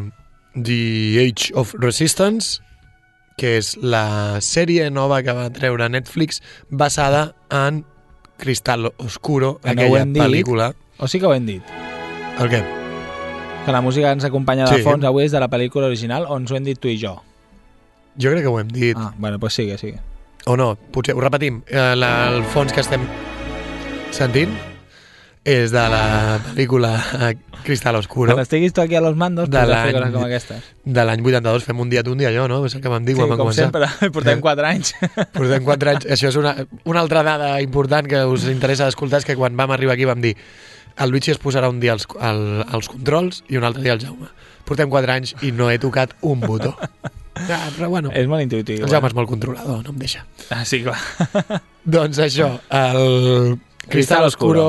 The Age of Resistance, que és la sèrie nova que va treure Netflix basada en Cristal Oscuro, aquella pel·lícula. O sí que ho hem dit? El què? Que la música ens acompanya de fons avui és de la pel·lícula original, on ens ho hem dit tu i jo. Jo crec que ho hem dit. Ah, bueno, doncs sigue. O no, potser ho repetim. El fons que estem sentint és de la pel·lícula Cristal Oscuro. Quan estiguis tu aquí a los mandos, pots fer coses com aquestes. De l'any 82, fem un dia tu, un dia jo, no? És el que vam dir quan vam començar. Sí, com sempre, portem 4 anys. Portem 4 anys. Això és una altra dada important que us interessa escoltar, és que quan vam arribar aquí vam dir el Luigi es posarà un dia als controls i un altre dia el Jaume. Portem 4 anys i no he tocat un botó. Però bueno, és molt intuïtiu. El Jaume és molt controlador, no em deixa. Ah, sí, clar. Doncs això, el Cristal Oscuro,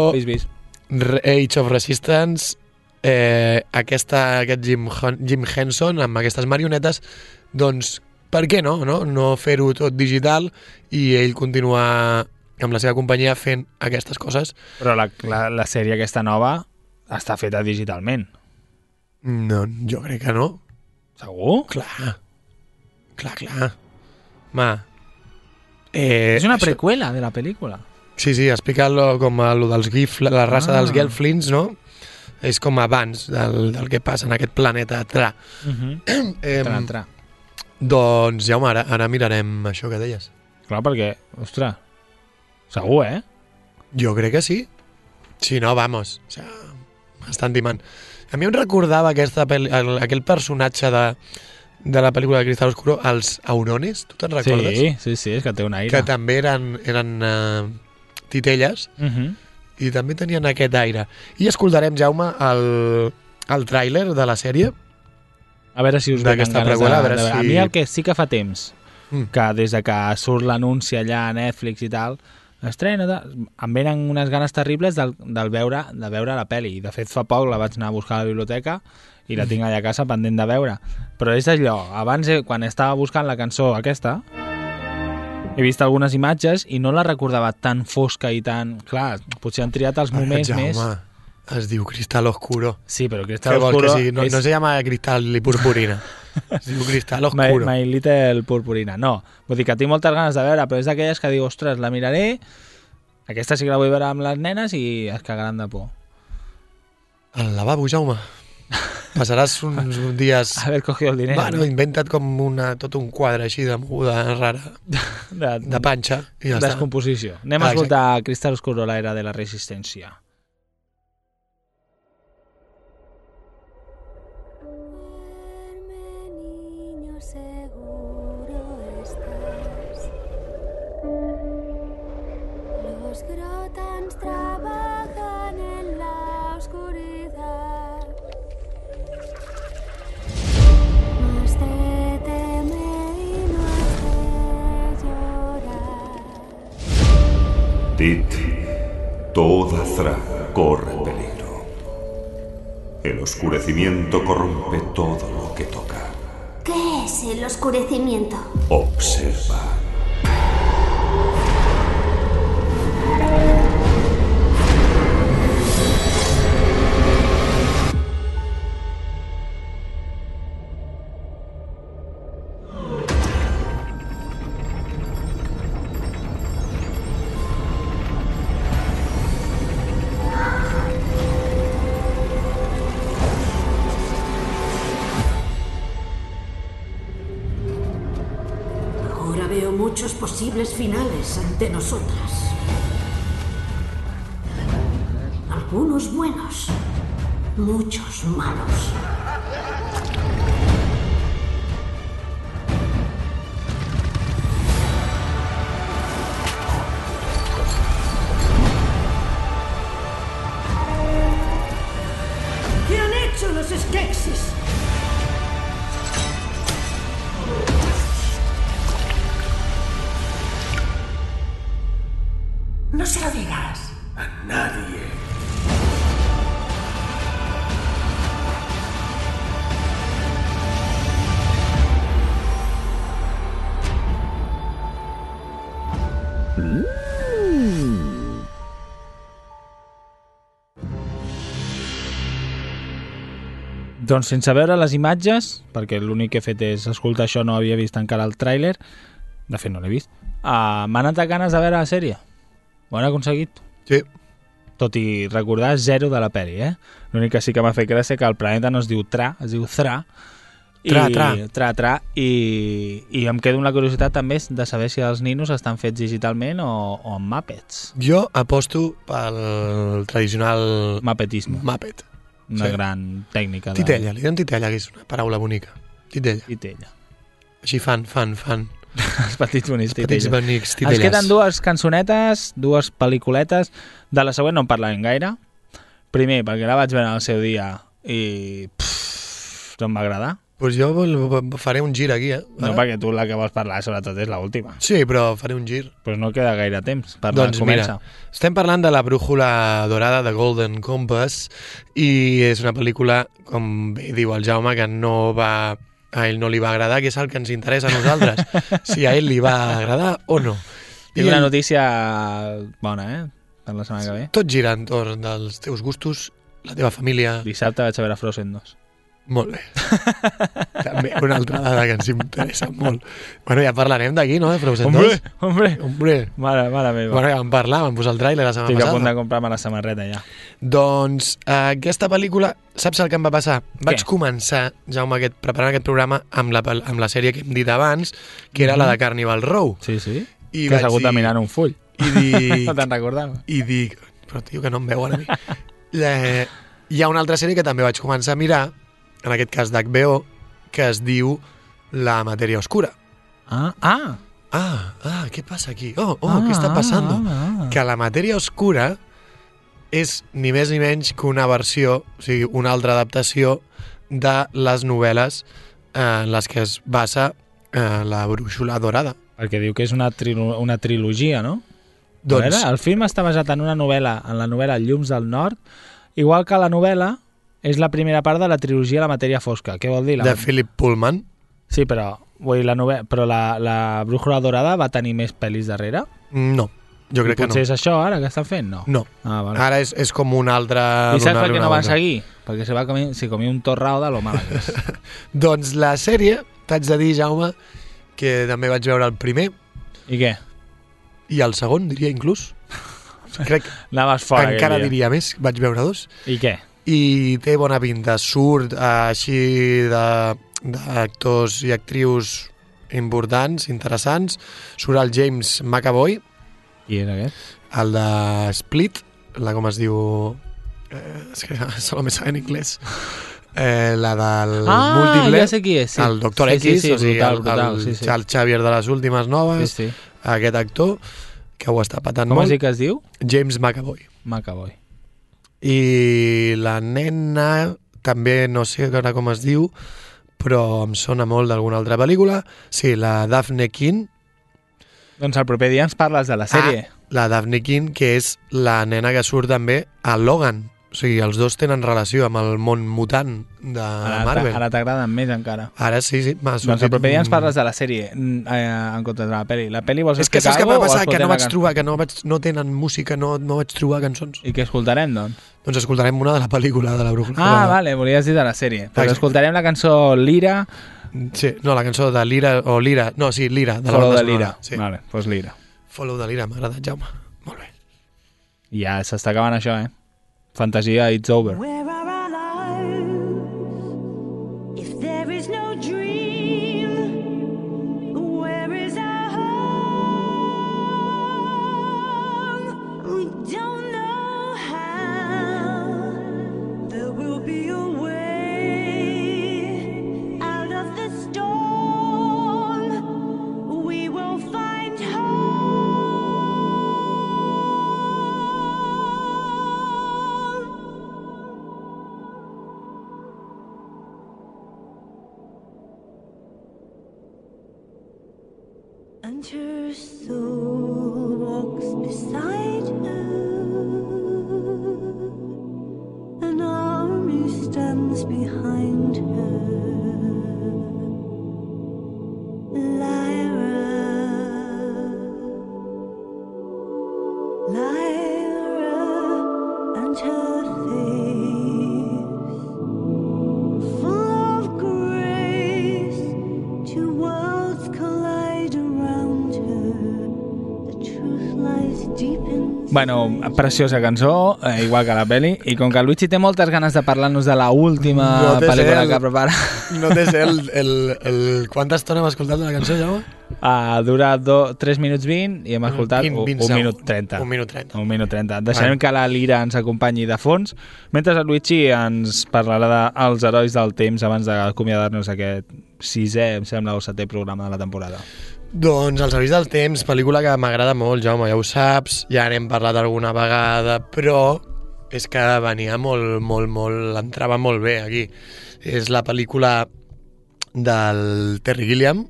Age of Resistance, aquest Jim Henson amb aquestes marionetes, doncs per què no fer-ho tot digital i ell continuar amb la seva companyia fent aquestes coses. Però la sèrie aquesta nova està feta digitalment. No, jo crec que no. Segur? Clar. Ma. És una preqüela de la pel·lícula. Sí, explica-lo com lo dels la raça dels Gelflings, no? És com abans del que passa en aquest planeta Tra. Tra. Doncs, Jaume, ara mirarem això que deies. Clar, perquè, ostres, segur, eh? Jo crec que sí. Si no, vamos. O sea, m'estan timant. A mi em recordava aquell personatge de la pel·lícula de Cristal Oscuro, els Aurones, tu te'n recordes? Sí, és que té un aire. Que també eren titelles i també tenien aquest aire. I escoltarem, Jaume, el tràiler de la sèrie. A veure si us venen ganes preqüela, de veure. A mi el que sí que fa temps, que des de que surt l'anunci allà a Netflix i tal, estrena, em venen unes ganes terribles de veure la pel·li. De fet, fa poc la vaig anar a buscar a la biblioteca i la tinc allà a casa pendent de veure. Però és allò, abans, quan estava buscant la cançó aquesta, he vist algunes imatges i no la recordava tan fosca i tan... Clar, potser han triat els moments més... Es diu Cristal Oscuro. Sí, però Cristal Oscuro... No se llama Cristal i Purpurina. Es diu Cristal Oscuro. My Little Purpurina. No, vull dir que tinc moltes ganes de veure, però és d'aquelles que dic, ostres, la miraré, aquesta sí que la vull veure amb les nenes i es cagaran de por. Al lavabo, Jaume. Passaràs uns dies... Haver cogido el dinero. Bueno, inventa't com tot un quadre així de moguda rara, de panxa, i ja està. Descomposició. Anem a escoltar Cristal Oscuro, la era de la resistència. Los grotans trabajan en la oscuridad. Más te teme y más te llorar. Dit, toda Thra corre peligro. El oscurecimiento corrompe todo lo que toca. ¿Qué es el oscurecimiento? Observa. Muchos posibles finales ante nosotras. Algunos buenos, muchos malos. ¿Qué han hecho los Skeksis? No se lo digas a nadie. Doncs sense veure les imatges, perquè l'únic que he fet és escoltar això, no havia vist encara el tràiler, de fet no l'he vist, m'ha anat a ganes de veure la sèrie. Ho han aconseguit? Sí. Tot i recordar zero de la pel·li, eh? L'únic que sí que m'ha fet gràcia que el planeta no es diu Tra, es diu Thra. Tra. I em quedo amb la curiositat també de saber si els ninos estan fets digitalment o amb Muppets. Jo aposto pel tradicional... Muppetisme. Muppet. Una gran tècnica. Titella, li diuen titella, que és una paraula bonica. Titella. Així fan. Els petits bonics titelles. Titelles. Ens queden dues cançonetes, dues pel·lículetes. De la següent no en parlarem gaire. Primer, perquè la vaig veure al seu dia i no em va agradar. Pues jo faré un gir aquí, No, perquè tu la que vols parlar sobretot és l'última. Sí, però faré un gir. Pues no queda gaire temps per Mira, començar. estem parlant de La brújula dorada, de Golden Compass, i és una pel·lícula, com bé diu el Jaume, que a ell no li va agradar, que és el que ens interessa a nosaltres, si a ell li va agradar o no. Tinc una notícia bona, per la setmana que ve. Tot gira entorn dels teus gustos, la teva família... Dissabte vaig a veure Frozen 2. Molt bé. També una altra dada que ens interessa molt. Bueno, ja parlarem d'aquí, no? De Frozen 2. Hombre. Mare meva. Bueno, ja vam parlar, vam posar el tràiler la setmana passada. Estic a punt de comprar-me la samarreta ja. Doncs aquesta pel·lícula, saps el que em va passar? Vaig començar, Jaume, preparant aquest programa amb la sèrie que hem dit abans, que era la de Carnival Row. Sí. I que has hagut de mirar en un full. I dic... No te'n recordava. I dic, però tio, que no em veuen a mi. Hi ha una altra sèrie que també vaig començar a mirar, en aquest cas d'HBO, que es diu la matèria oscura. Què passa aquí? Què està passant? Que la matèria oscura és ni més ni menys que una versió, o sigui, una altra adaptació de les novel·les en les que es basa la Brúixola Dorada. Perquè diu que és una trilogia, no? Doncs... El film està basat en la novel·la Llums del Nord, igual que la novel·la és la primera part de la trilogia La matèria fosca. Què vol dir? De Philip Pullman. Sí, però la Brúixola Dorada va tenir més pel·lis darrere? No, jo crec que no. Potser és això ara que estan fent? No. Vale. Ara és com una altra... I saps per què no van seguir? Perquè se comia un torrao de lo mal que és. Doncs la sèrie, t'haig de dir, Jaume, que també vaig veure el primer. I què? I el segon, diria inclús. Crec Anaves fora encara diria més, vaig veure 2. I què? I té bona pinta, surt així d'actors i actrius importants, interessants. Surt el James McAvoy. Qui era aquest? El de Split, com es diu... és que solo me sabe en inglés. La del múltiple. Ja sé qui és. Sí. El Dr. X, o sigui, brutal, el Xavier de les últimes noves. Sí. Aquest actor, que ho està patant molt. Com has dit que es diu? James McAvoy. I la nena, també no sé ara com es diu, però em sona molt d'alguna altra pel·lícula. Sí, la Daphne King. Doncs el proper dia ens parles de la sèrie. La Daphne King, que és la nena que surt també a Logan. O sigui, els dos tenen relació amb el món mutant de Marvel. Ara t'agraden més encara. Ara sí. Doncs el proper dia ens parles de la sèrie en comptes de la pel·li. La pel·li vols explicar alguna cosa? És que saps què va passar? Que no vaig trobar, que no tenen música, no vaig trobar cançons. I què escoltarem, doncs? Doncs escoltarem una de la pel·lícula de la Brúixola. Vale, volies dir de la sèrie. Doncs escoltarem la cançó Lira. Sí, no, la cançó de Lira, o Lira, no, sí, Lira. De Follow de Lira. Sí. Vale, doncs Lira. Follow de Lira, m'ha agradat, Jaume. Molt bé. I ja s'està acabant això, Fantasia, it's over. Where are our lives if there is no dream? Where is our home? We don't know how. There will be a way out of the storm. We will find home. And her soul walks beside her. An army stands behind her. Lyra and her face full of grace. Two worlds collide around her. The truth lies deep in... Bueno, preciosa cançó, igual que la peli, i com que el Luigi té moltes ganes de parlar-nos de la última pel·lícula que prepara... No té ser el... Quanta estona hem escoltat de la cançó, Jaume? Dura 3 minuts 20 i hem escoltat 1 minut 30. 1 minut 30. 1 minut 30. Deixarem que la Lira ens acompanyi de fons, mentre el Luigi ens parlarà dels herois del temps abans d'acomiadar-nos aquest 6è, em sembla, o 7è programa de la temporada. Doncs Els herois del temps, pel·lícula que m'agrada molt, Jaume, ja ho saps, ja n'hem parlat alguna vegada, però és que venia molt, entrava molt bé aquí. És la pel·lícula del Terry Gilliam,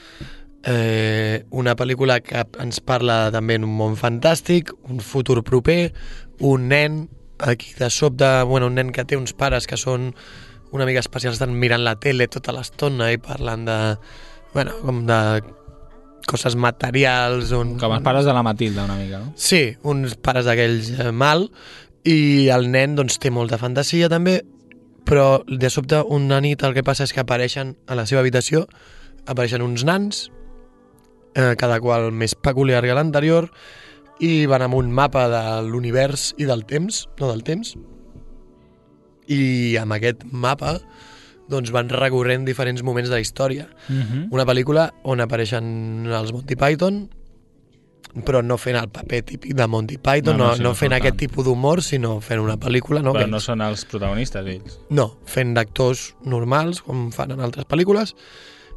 una pel·lícula que ens parla també d'un món fantàstic, un futur proper, un nen aquí de sobte, un nen que té uns pares que són una mica especials, estan mirant la tele tota l'estona i parlant de, com de coses materials. Com els pares de la Matilda, una mica, no? Sí, uns pares d'aquells mal, i el nen doncs té molta fantasia també, però de sobte una nit el que passa és que apareixen a la seva habitació, apareixen uns nans, cada qual més peculiar que l'anterior, i van amb un mapa de l'univers i del temps, no del temps, i amb aquest mapa doncs van recorrent diferents moments de la història. Una pel·lícula on apareixen els Monty Python, però no fent el paper típic de Monty Python, no fent aquest tipus d'humor, sinó fent una pel·lícula... No, però no són els protagonistes, ells. No, fent d'actors normals, com fan en altres pel·lícules,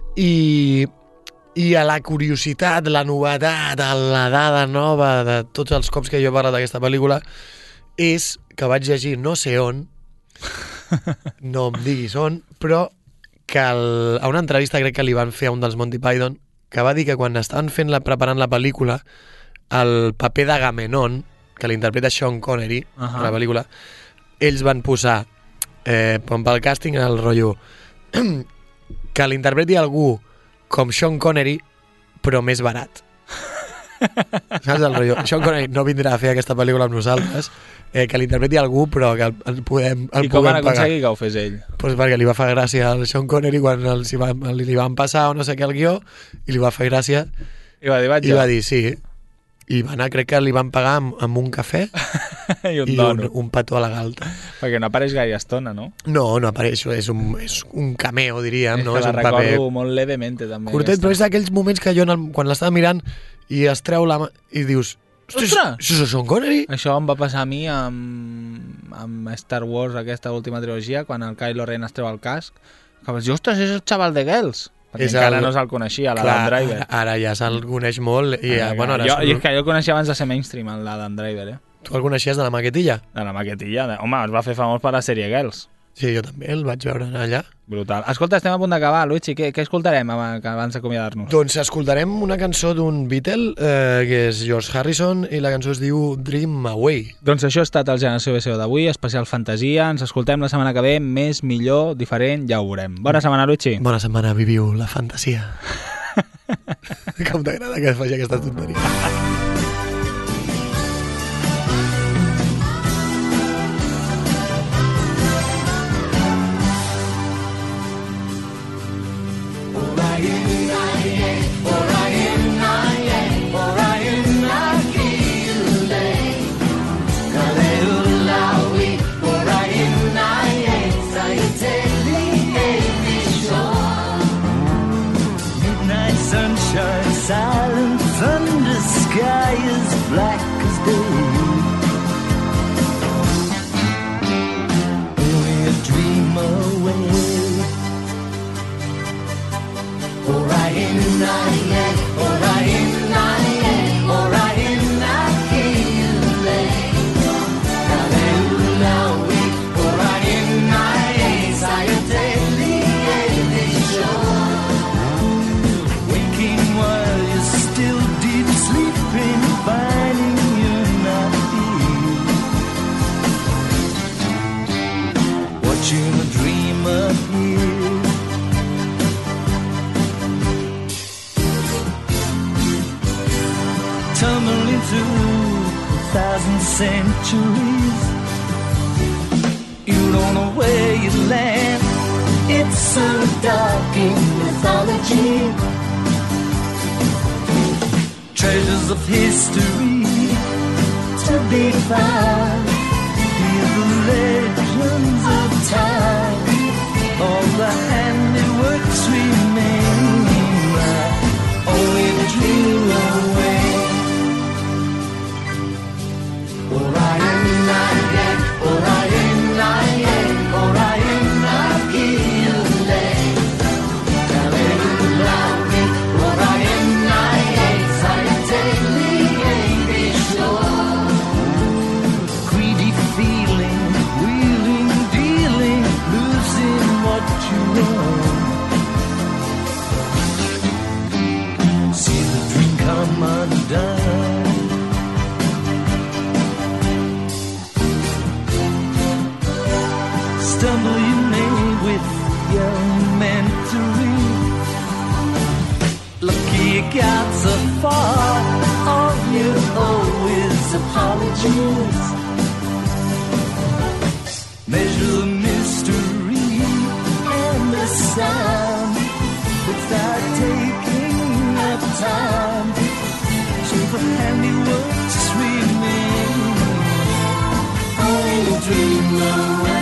i a la curiositat, la novetat, la dada nova de tots els cops que jo he parlat d'aquesta pel·lícula és que vaig llegir no sé on, no em diguis on, però que a una entrevista crec que li van fer a un dels Monty Python, que va dir que quan estaven preparant la pel·lícula, el paper d'Agamenon, que l'interpreta Sean Connery, a la pel·lícula, ells van posar pel càsting el rotllo que l'interpreti algú com Sean Connery, però més barat. Saps el rotllo? Sean Connery no vindrà a fer aquesta pel·lícula amb nosaltres, que l'interpreti algú, però que el podem pagar. I com van aconseguir que ho fes ell? Pues perquè li va fer gràcia al Sean Connery quan li van passar o no sé què al guió, i li va fer gràcia. I va dir, vaig jo. I va dir, sí. I va anar, crec que li van pagar amb un cafè i un petó a la galta. Perquè no apareix gaire estona, no? No apareix, és un cameo, diríem. És no? que la un recordo paper molt levemente, també. Curtet, però és d'aquells moments que jo, quan l'estava mirant i es treu la mà i dius, ostres, això és Sean Connery? Això em va passar a mi amb Star Wars, aquesta última trilogia, quan el Kylo Ren es treu el casc, que vaig dir, ostres, és el xaval de Girls. Perquè encara no se'l coneixia, l'Adam Driver. Ara ja se'l coneix molt. I és que jo el coneixia abans de ser mainstream, l'Adam Driver. Tu el coneixies de la maquetilla? De la maquetilla. Home, es va fer famós per la sèrie Girls. Sí, jo també el vaig veure allà. Brutal. Escolta, estem a punt d'acabar, Luigi. Què escoltarem abans d'acomiadar-nos? Doncs escoltarem una cançó d'un Beatle, que és George Harrison, i la cançó es diu Dream Away. Doncs això ha estat el Generació BCO d'avui, especial fantasia. Ens escoltem la setmana que ve, més, millor, diferent, ja ho veurem. Bona setmana, Luigi. Bona setmana, viviu la fantasia. Com t'agrada que faci aquesta tonteria. Silent thunder, sky as black as day. Only a dream away. Tumbling through 1,000 centuries, you don't know where you land. It's so dark in mythology. Treasures of history to be found. Hear the legends of time. All the handiworks remain. Only the dream away. Stumble you may with elementary. Lucky you got so far. All you owe is apologies. Measure the mystery and the sound without taking up time. So the handiworks remain. Only dream away.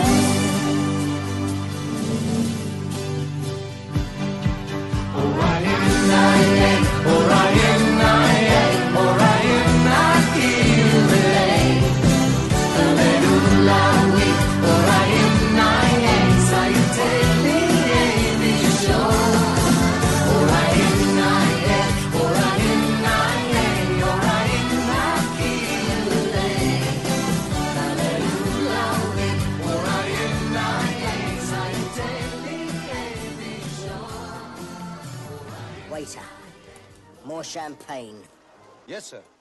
Orion, Waiter, more champagne. Yes, sir.